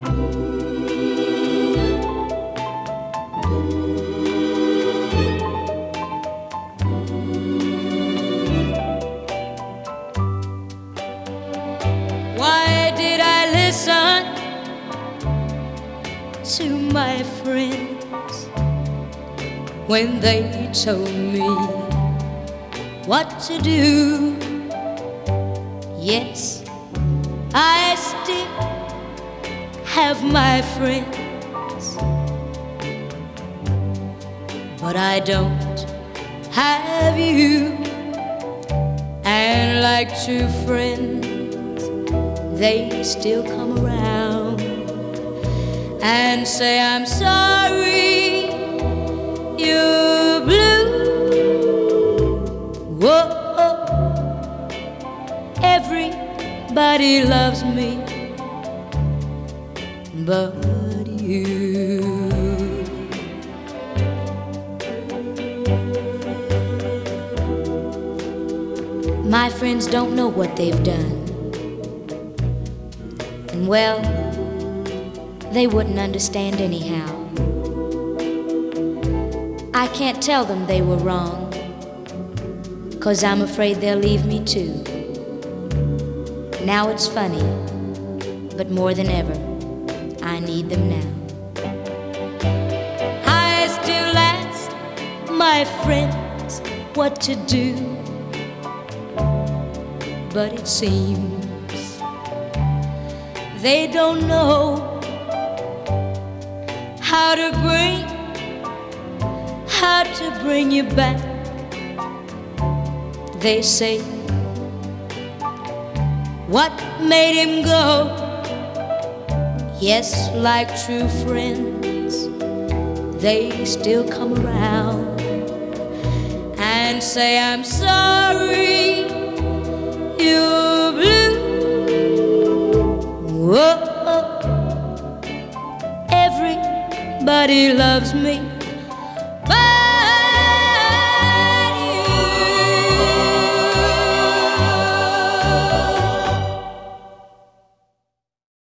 Why did I listen to my friends when they told me what to do? Yes, I still have my friends, but I don't have you. And like true friends, they still come around and say, I'm sorry you're blue. Whoa, everybody loves me but you. My friends don't know what they've done, and well, they wouldn't understand anyhow. I can't tell them they were wrong, 'cause I'm afraid they'll leave me too. Now it's funny, but more than ever, I need them now. I still ask my friends what to do, but it seems they don't know how to bring you back. They say, what made him go? Yes, like true friends, they still come around and say, I'm sorry you're blue. Whoa, everybody loves me